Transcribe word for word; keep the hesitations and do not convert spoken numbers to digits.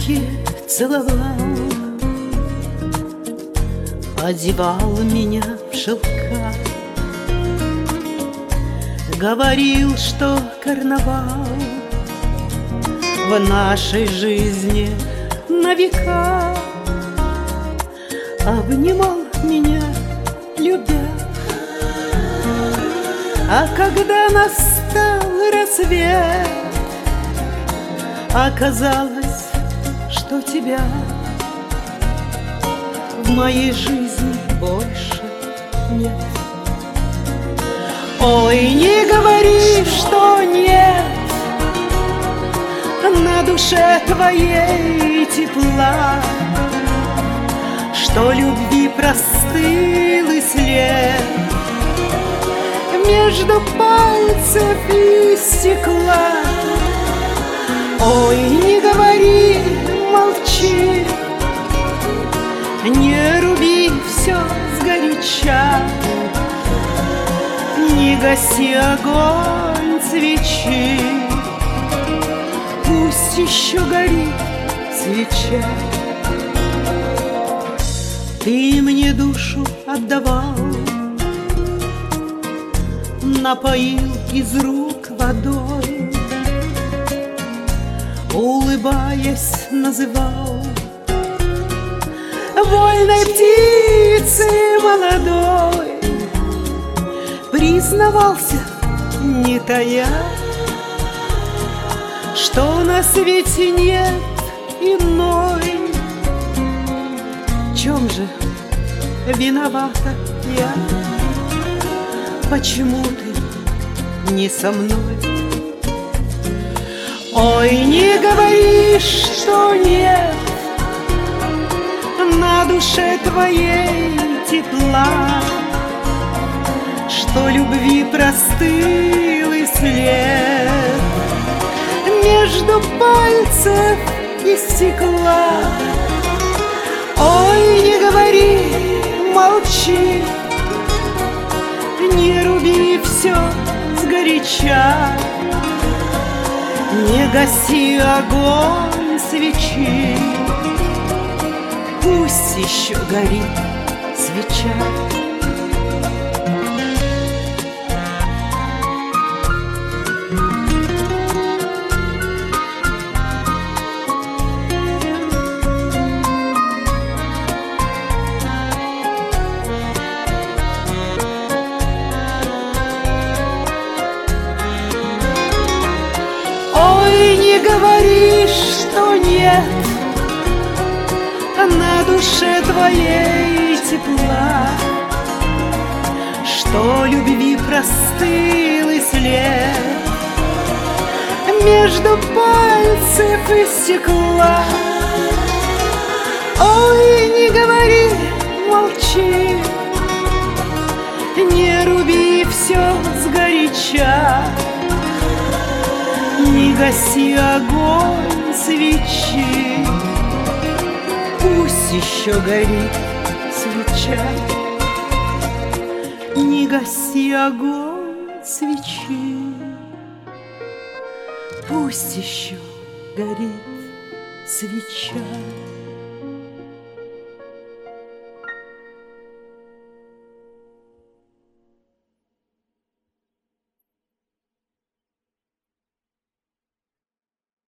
руки целовал, одевал меня в шелка, говорил, что карнавал в нашей жизни на века, обнимал меня, любя. А когда настал рассвет, оказалось, что тебя в моей жизни больше нет. Ой, не говори, что нет, на душе твоей тепла, что любви простыл и след между пальцев и стекла. Ой, не говори, молчи, не руби все сгоряча, не гаси огонь свечи, пусть еще горит свеча. Ты мне душу отдавал, напоил из рук водой, улыбаясь, называл вольной птицей молодой. Признавался, не тая, что на свете нет иной. В чем же виновата я? Почему ты не со мной? Ой, не говори, что нет, на душе твоей тепла, что любви простыл и след между пальцев и стекла. Ой, не говори, молчи, не руби все сгоряча, не гаси огонь свечи, пусть еще горит свеча. Ой, не говори, что нет, на душе твоей тепла, что любви простыл и след между пальцев и стекла. Ой, не говори, молчи, не руби все сгоряча, не гаси огонь свечи, пусть еще горит свеча. Не гаси огонь свечи, пусть еще горит свеча.